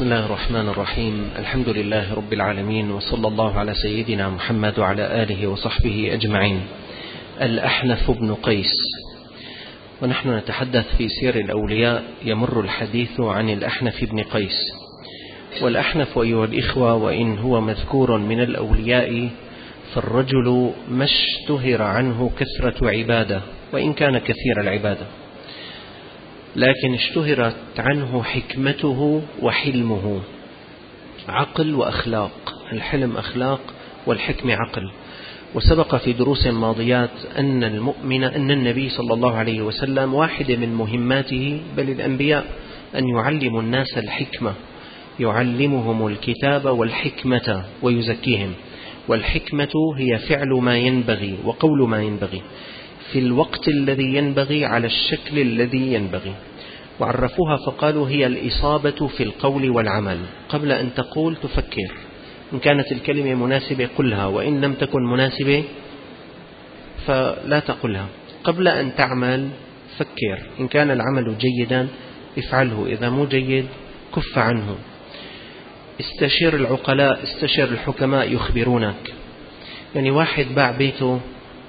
الله الرحمن الرحيم. الحمد لله رب العالمين، وصلى الله على سيدنا محمد وعلى آله وصحبه أجمعين. الأحنف بن قيس، ونحن نتحدث في سير الأولياء. يمر الحديث عن الأحنف بن قيس. والأحنف أيها الإخوة وإن هو مذكور من الأولياء، فالرجل ما اشتهر عنه كثرة عبادة، وإن كان كثير العبادة، لكن اشتهرت عنه حكمته وحلمه. عقل وأخلاق، الحلم أخلاق والحكم عقل. وسبق في دروس ماضيات أن النبي صلى الله عليه وسلم واحد من مهماته، بل الأنبياء، أن يعلم الناس الحكمة، يعلمهم الكتاب والحكمة ويزكيهم. والحكمة هي فعل ما ينبغي وقول ما ينبغي في الوقت الذي ينبغي على الشكل الذي ينبغي. وعرفوها فقالوا هي الإصابة في القول والعمل. قبل أن تقول تفكر، إن كانت الكلمة مناسبة قلها، وإن لم تكن مناسبة فلا تقلها. قبل أن تعمل فكر، إن كان العمل جيدا افعله، إذا مو جيد كف عنه. استشير العقلاء، استشير الحكماء يخبرونك. يعني واحد باع بيته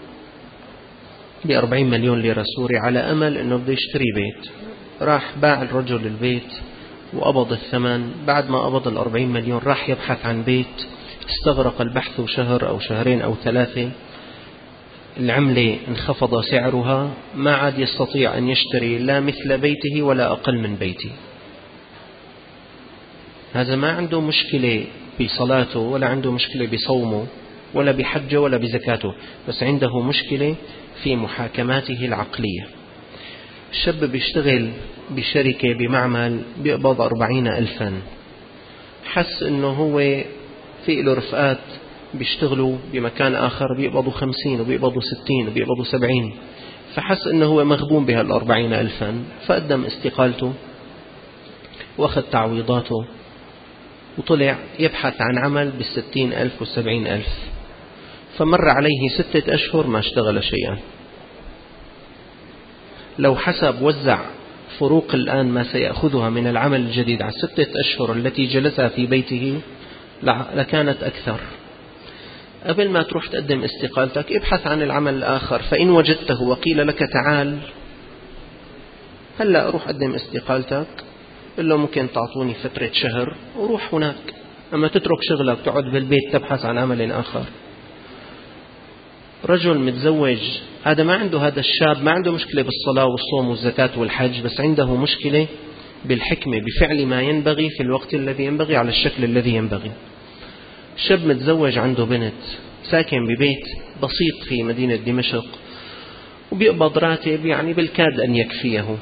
ب40 مليون ليرة سوري على أمل أنه بده يشتري بيت. راح باع الرجل البيت وأبض الثمن. بعد ما أبض 40 مليون راح يبحث عن بيت، استغرق البحث شهر أو شهرين أو 3. العملة انخفض سعرها، ما عاد يستطيع أن يشتري لا مثل بيته ولا أقل من بيته. هذا ما عنده مشكلة بصلاته، ولا عنده مشكلة بصومه، ولا بحجه، ولا بزكاته، بس عنده مشكلة في محاكماته العقلية. الشاب بيشتغل بشركة بمعمل بيقبض 40,000، حس انه هو في له رفقات بيشتغلوا بمكان آخر بيقبضوا 50 وبيقبضوا 60 وبيقبضوا 70، فحس انه هو مغبون بهال40,000، فقدم استقالته واخذ تعويضاته وطلع يبحث عن عمل ب60,000 و70,000. فمر عليه 6 أشهر ما اشتغل شيئا. لو حسب وزع فروق الآن ما سيأخذها من العمل الجديد على 6 أشهر التي جلسها في بيته لكانت أكثر. قبل ما تروح تقدم استقالتك ابحث عن العمل الآخر، فإن وجدته وقيل لك تعال هلأ روح قدم استقالتك، قل له ممكن تعطوني فترة شهر وروح هناك. أما تترك شغلك تقعد بالبيت تبحث عن عمل آخر. رجل متزوج، هذا ما عنده، هذا الشاب ما عنده مشكلة بالصلاة والصوم والزكاة والحج، بس عنده مشكلة بالحكمة، بفعل ما ينبغي في الوقت الذي ينبغي على الشكل الذي ينبغي. شاب متزوج عنده بنت، ساكن ببيت بسيط في مدينة دمشق، وبيقبض راتب يعني بالكاد أن يكفيه.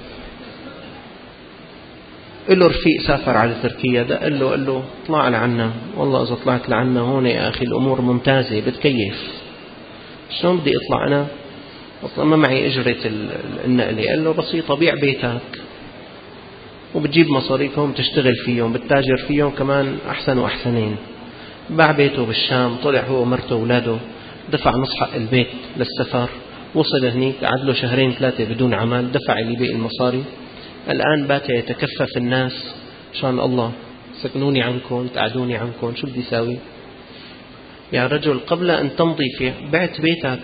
له رفيق سافر على تركيا، ده قال له اطلع لعنا. والله إذا طلعت لعنا هون يا أخي الأمور ممتازة، بتكيف. شلون بدي أطلع أنا؟ أصلا ما معي أجرة النقلة. قال له بسيطة، بيع بيتك وبتجيب مصاريفهم تشتغل فيهم، بتتاجر فيهم كمان أحسن وأحسنين. باع بيته بالشام، طلع هو ومرته وأولاده، دفع نص حق البيت للسفر، وصل هنيك قعد له 2-3 بدون عمل، دفع اللي باقي المصاري. الآن بات يتكفف الناس، شان الله سكنوني عنكم، تقعدوني عنكم، شو بدي ساوي؟ يا رجل قبل أن تمضي في بعت بيتك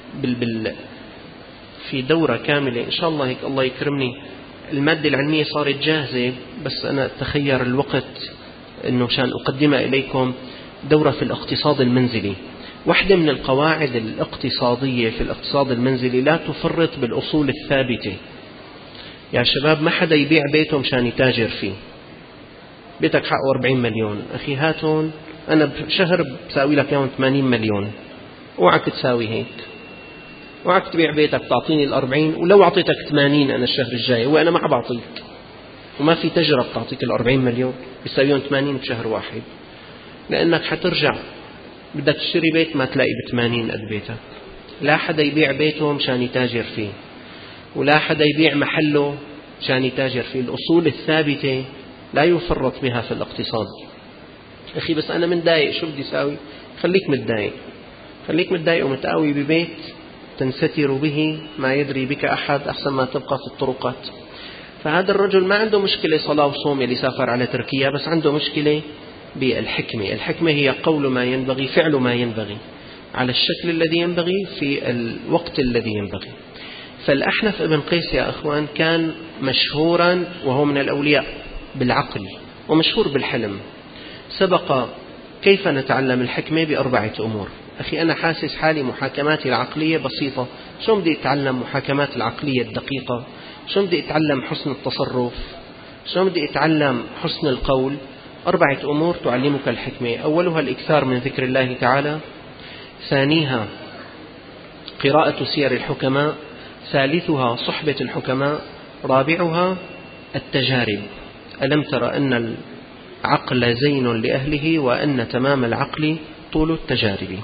في دورة كاملة إن شاء الله، هيك الله يكرمني المادة العلمية صارت جاهزة، بس أنا أتخير الوقت أنه مشان أقدمها إليكم دورة في الاقتصاد المنزلي. واحدة من القواعد الاقتصادية في الاقتصاد المنزلي لا تفرط بالأصول الثابتة. يا شباب ما حدا يبيع بيته مشان يتاجر فيه. بيتك حقه 40 مليون، أخي هاتون أنا بشهر بساوي لك يوم 80 مليون. اوعك تساوي هيك، اوعك تبيع بيتك تعطيني 40، ولو أعطيتك 80 أنا الشهر الجاي، وأنا ما بعطيك، وما في تجربة تعطيك 40 مليون بيساويهم 80 بشهر واحد. لأنك حترجع بدك تشتري بيت ما تلاقي ب80 قد بيتك. لا حدا يبيع بيته مشان يتاجر فيه، ولا حدا يبيع محله مشان يتاجر فيه. الأصول الثابتة لا يفرط بها في الاقتصاد. أخي بس أنا متضايق، شو بدي ساوي؟ خليك متضايق، خليك متضايق ومتقاوي ببيت تنستر به ما يدري بك أحد، أحسن ما تبقى في الطرقات. فهذا الرجل ما عنده مشكلة صلاة وصوم اللي سافر على تركيا، بس عنده مشكلة بالحكمة. الحكمة هي قول ما ينبغي، فعل ما ينبغي على الشكل الذي ينبغي في الوقت الذي ينبغي. فالأحنف ابن قيس يا أخوان كان مشهورا وهو من الأولياء بالعقل، ومشهور بالحلم. سبق كيف نتعلم الحكمة ب4 أمور. أخي أنا حاسس حالي محاكماتي العقلية بسيطة، شو بدي أتعلم محاكمات العقلية الدقيقة؟ شو بدي أتعلم حسن التصرف؟ شو بدي أتعلم حسن القول؟ 4 أمور تعلمك الحكمة. أولها الإكثار من ذكر الله تعالى، ثانيها قراءة سير الحكماء، ثالثها صحبة الحكماء، رابعها التجارب. ألم تر أن العقل زين لأهله وأن تمام العقل طول التجارب.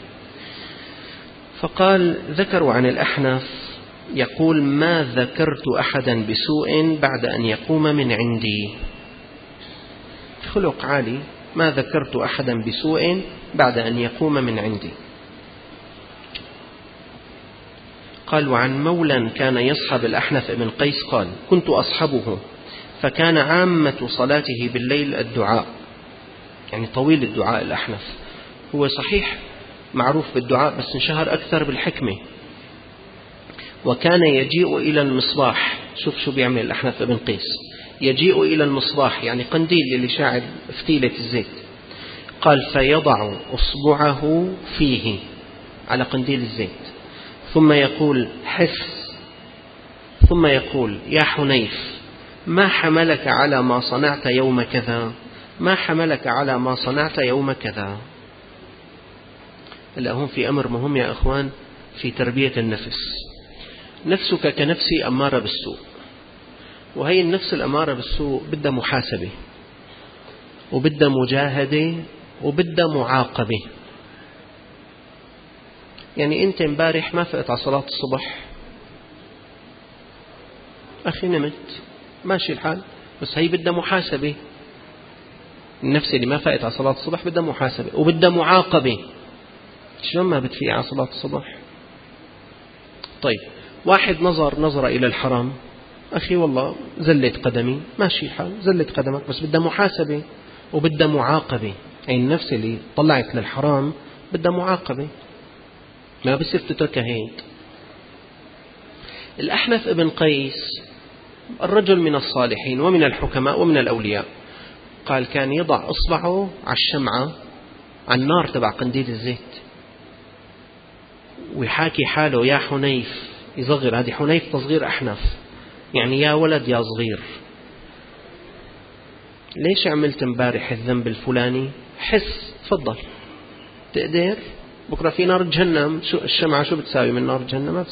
فقال ذكروا عن الأحنف يقول ما ذكرت أحدا بسوء بعد أن يقوم من عندي. خلق عالي، ما ذكرت أحدا بسوء بعد أن يقوم من عندي. قال وعن مولى كان يصحب الأحنف بن قيس قال كنت أصحبه فكان عامة صلاته بالليل الدعاء، يعني طويل الدعاء. الأحنف هو صحيح معروف بالدعاء بس انشهر أكثر بالحكمة. وكان يجيء إلى المصباح، شوف شو بيعمل الأحنف بن قيس، يجيء إلى المصباح يعني قنديل اللي شاعل فتيلة الزيت. قال فيضع أصبعه فيه على قنديل الزيت، ثم يقول حس، ثم يقول يا حنيف ما حملك على ما صنعت يوم كذا، ما حملك على ما صنعت يوم كذا. هلا هون في أمر مهم يا أخوان في تربية النفس. نفسك كنفسي أمارة بالسوء، وهي النفس الأمارة بالسوء بدها محاسبة وبدها مجاهدة وبدها معاقبة. يعني أنت امبارح ما فقت على صلاة الصبح، أخي نمت ماشي الحال، بس هي بدها محاسبة. النفس اللي ما فقت على صلاة الصبح بدها محاسبة وبدها معاقبة. شلون ما بتفيق على صلاة الصبح؟ طيب واحد نظر إلى الحرام، أخي والله زلت قدمي، ماشي الحال زلت قدمك، بس بدها محاسبة وبدها معاقبة. أي النفس اللي طلعت للحرام بدها معاقبة، ما بصير تتركها هيك. الأحنف ابن قيس الرجل من الصالحين ومن الحكماء ومن الأولياء. قال كان يضع إصبعه على الشمعة على النار تبع قنديل الزيت ويحاكي حاله يا حنيف، يصغر، هذه حنيف تصغير أحنف، يعني يا ولد يا صغير، ليش عملت امبارح الذنب الفلاني؟ حس، تفضل تقدر، بكرة في نار جهنم، شو الشمعة شو بتساوي من نار جهنم؟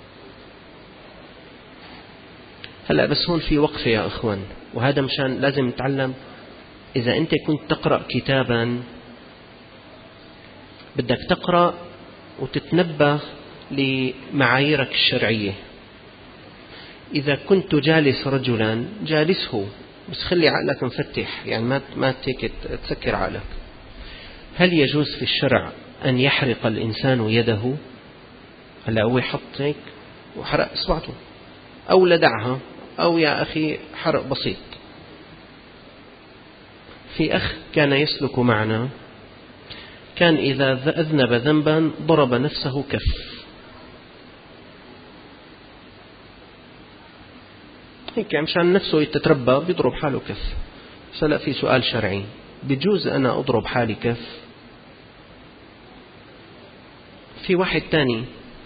هلأ بس هون في وقفة يا أخوان، وهذا مشان لازم نتعلم. إذا أنت كنت تقرأ كتابا بدك تقرأ وتتنبه لمعاييرك الشرعية. إذا كنت جالس رجلا جالسه، بس خلي عقلك مفتح، يعني ما تسكر عقلك. هل يجوز في الشرع أن يحرق الإنسان يده؟ هلا هو يحط هيك وحرق إصبعته، أو لدعها، أو يا أخي حرق بسيط. في أخ كان يسلك معنا، كان إذا أذنب ذنبا ضرب نفسه كف. هيك مشان نفسه يتتربى بيضرب حاله كف. فلا في سؤال شرعي، بجوز أنا أضرب حالي كف؟ في واحد تاني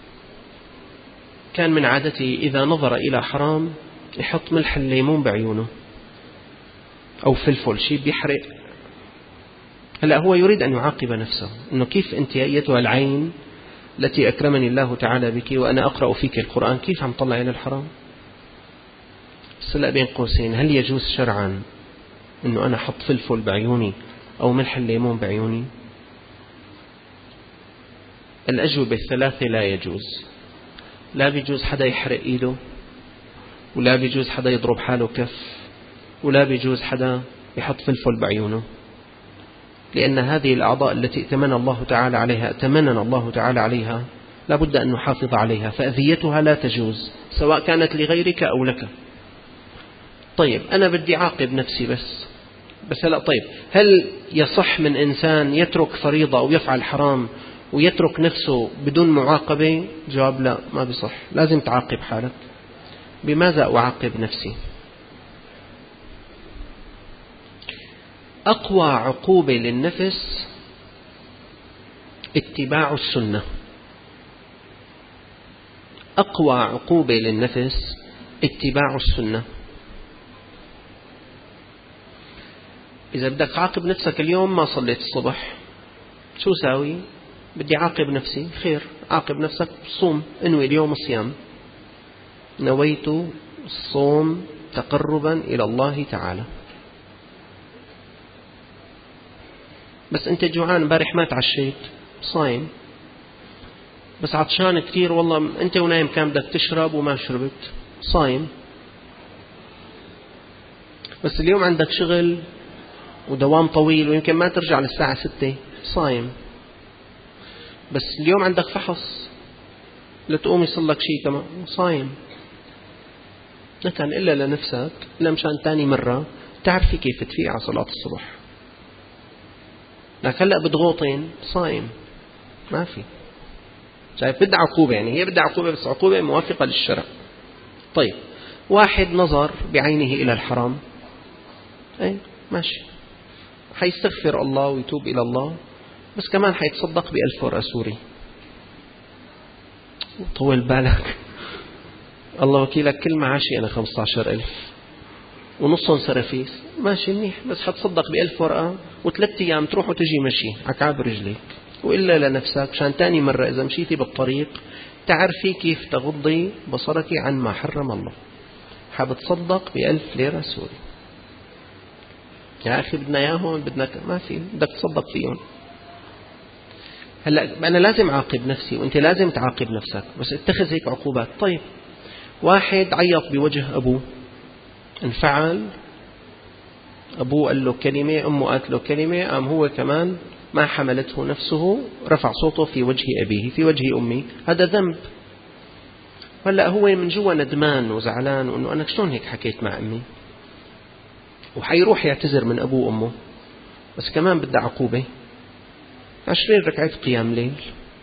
كان من عادته إذا نظر إلى حرام يحط ملح الليمون بعيونه أو فلفل، شيء بيحرق. هلا هو يريد أن يعاقب نفسه، إنه كيف أنت أيتها العين التي أكرمني الله تعالى بك وأنا أقرأ فيك القرآن كيف عم طلع إلى الحرام؟ سلا بين قوسين، هل يجوز شرعا إنه أنا أحط فلفل بعيوني أو ملح الليمون بعيوني؟ الأجوبة الثلاثة لا يجوز. لا بيجوز حدا يحرق إيده، ولا بيجوز حدا يضرب حاله كف، ولا بيجوز حدا يحط فلفل بعيونه، لأن هذه الأعضاء التي ائتمننا الله تعالى عليها لابد أن نحافظ عليها، فأذيتها لا تجوز سواء كانت لغيرك أو لك. طيب أنا بدي عاقب نفسي بس لا. طيب هل يصح من إنسان يترك فريضة أو يفعل حرام ويترك نفسه بدون معاقبة؟ جواب لا، ما بيصح، لازم تعاقب حالك. بماذا أعاقب نفسي؟ أقوى عقوبة للنفس اتباع السنة. أقوى عقوبة للنفس اتباع السنة. إذا بدك تعاقب نفسك اليوم ما صليت الصبح، شو ساوي؟ بدي عاقب نفسي. خير، عاقب نفسك، صوم، انوي اليوم الصيام، نويت الصوم تقربا إلى الله تعالى. بس أنت جوعان، امبارح ما تعشيت، صايم، بس عطشان كثير والله، أنت ونايم كان بدك تشرب وما شربت، صايم. بس اليوم عندك شغل ودوام طويل ويمكن ما ترجع للساعة 6، صايم. بس اليوم عندك فحص لتقوم يصلك شيء كمان، صايم. لا كان إلا لنفسك، إلا مشان تاني مرة تعرفي كيف تفيق على صلاة الصبح. لكن هلأ بضغوطين، صايم، ما في. شايف؟ بدها عقوبة، يعني هي بدها عقوبة، بس عقوبة موافقة للشرع. طيب واحد نظر بعينه إلى الحرام، أي ماشي، حيستغفر الله ويتوب إلى الله، بس كمان حيتصدق ب1000 ورقة سوري. طول بالك، الله وكيلك، كل معاشي أنا 15,000 ونصهم سرفيس، ماشي منيح، بس حتصدق ب1000 ورقة و3 أيام تروح وتجي مشي عكعب رجليك. وإلا لنفسك شان تاني مرة إذا مشيتي بالطريق تعرفي كيف تغضي بصرك عن ما حرم الله، حبتصدق ب1000 ليرة سوري. يا أخي بدنا إياهم، بدنا ما في، بدك تصدق فيهم. هلا أنا لازم أعاقب نفسي وأنت لازم تعاقب نفسك، بس اتخذ هيك عقوبات. طيب واحد عيط بوجه أبوه، انفعل، أبوه قال له كلمة، أمه قالت له كلمة، قام هو كمان ما حملته نفسه، رفع صوته في وجه أبيه، في وجه أمي، هذا ذنب. هلا هو من جوا ندمان وزعلان، وأنه أنا شلون هيك حكيت مع أمي، وحيروح يعتذر من أبوه وأمه، بس كمان بدها عقوبة. 20 ركعة قيام ليل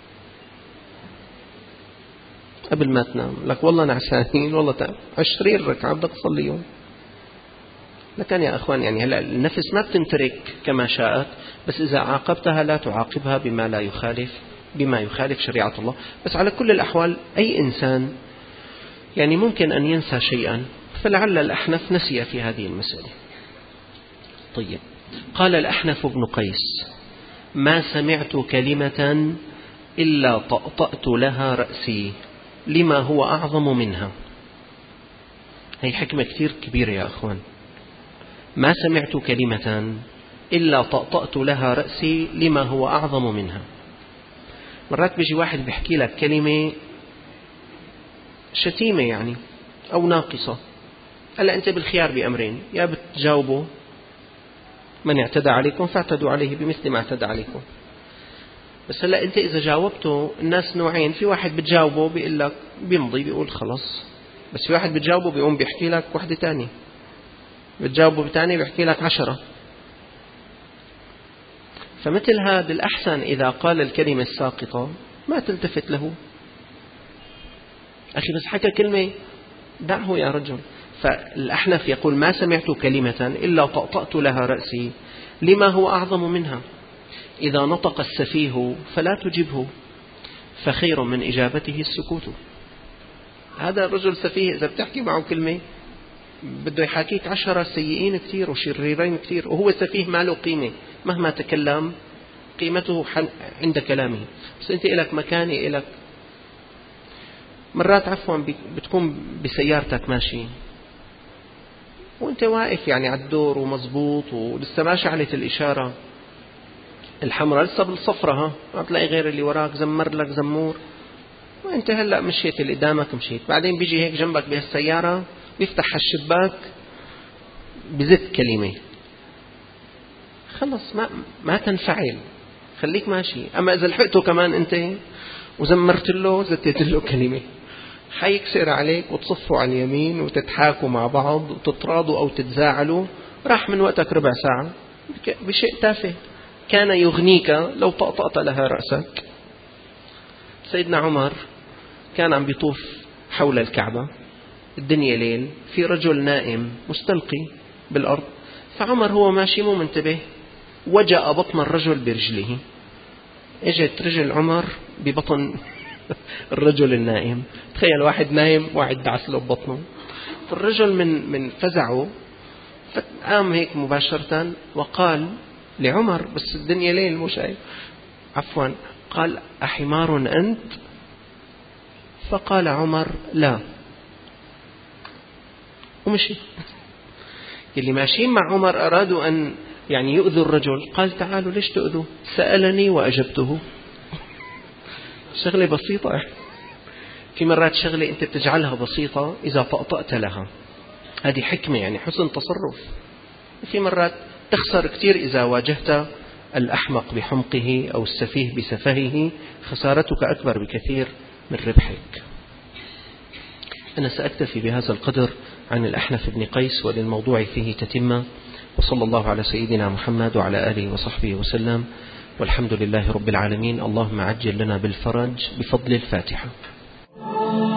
قبل ما تنام، لك والله نعسانين والله 20 ركعة بدك تصليهم. لكن يا أخوان، يعني هلا النفس ما بتنترك كما شاءت، بس إذا عاقبتها لا تعاقبها بما يخالف شريعة الله. بس على كل الأحوال أي إنسان يعني ممكن أن ينسى شيئا، فلعل الأحنف نسي في هذه المسألة. طيب قال الأحنف بن قيس: ما سمعت كلمة إلا طأطأت لها رأسي لما هو أعظم منها. هي حكمة كثير كبيرة يا أخوان. ما سمعت كلمة إلا طأطأت لها رأسي لما هو أعظم منها. مرات بيجي واحد بيحكي لك كلمة شتيمة يعني أو ناقصة، هلا أنت بالخيار بأمرين: يا بتجاوبه من اعتدى عليكم فاعتدوا عليه بمثل ما اعتدى عليكم. بس هلا أنت إذا جاوبته، الناس نوعين: في واحد بتجاوبه بيقول لك بيمضي بيقول خلاص، بس في واحد بتجاوبه بيقوم بيحكي لك واحدة تانية، بتجاوبه بتاني بيحكي لك 10. فمثل هذا الأحسن إذا قال الكلمة الساقطة ما تلتفت له. أخي بس حكى كلمة، دعه يا رجل. فالأحنف يقول: ما سمعت كلمة إلا طأطأت لها رأسي لما هو أعظم منها. إذا نطق السفيه فلا تجبه، فخير من إجابته السكوت. هذا الرجل سفيه، إذا بتحكي معه كلمة بده يحاكيك 10 سيئين كثير وشريرين كثير، وهو سفيه ما له قيمة، مهما تكلم قيمته عند كلامه. بس أنت إلك مكانة، إلك مرات عفوا بتكون بسيارتك ماشي وانت واقف يعني على الدور ومزبوط ولسه ما شعلت الإشارة الحمراء، لسه بالصفرة، ما بتلاقي غير اللي وراك زمر لك زمور، وانت هلأ مشيت اللي قدامك مشيت، بعدين بيجي هيك جنبك بهالسيارة بيفتح الشباك بزت كلمة، خلص ما تنفعل، خليك ماشي. أما إذا لحقته كمان أنت وزمرت له زتيت له كلمة، حيكسر عليك وتصفوا على اليمين وتتحاكوا مع بعض وتتراضوا أو تتزاعلوا، راح من وقتك ربع ساعة بشيء تافه كان يغنيك لو طأطأت لها رأسك. سيدنا عمر كان عم بيطوف حول الكعبة، الدنيا ليل، في رجل نائم مستلقي بالأرض، فعمر هو ماشي مو منتبه وجأ بطن الرجل برجله، اجت رجل عمر ببطن الرجل النائم. تخيل واحد نايم واحد دعس له ببطنه، فالرجل من فزعه فقام هيك مباشرة وقال لعمر، بس الدنيا ليل مو شايف، عفوا، قال أحمار أنت؟ فقال عمر لا، ومشي. اللي ماشيين مع عمر أرادوا أن يعني يؤذوا الرجل، قال تعالوا ليش تؤذوا؟ سألني وأجبته. شغلة بسيطة. في مرات شغلة أنت بتجعلها بسيطة إذا طأطأت لها، هذه حكمة يعني حسن تصرف. في مرات تخسر كثير إذا واجهت الأحمق بحمقه أو السفيه بسفهه، خسارتك أكبر بكثير من ربحك. أنا سأكتفي بهذا القدر عن الأحنف بن قيس، وللموضوع فيه تتمة. وصلى الله على سيدنا محمد وعلى آله وصحبه وسلم، والحمد لله رب العالمين. اللهم عجل لنا بالفرج بفضل الفاتحة.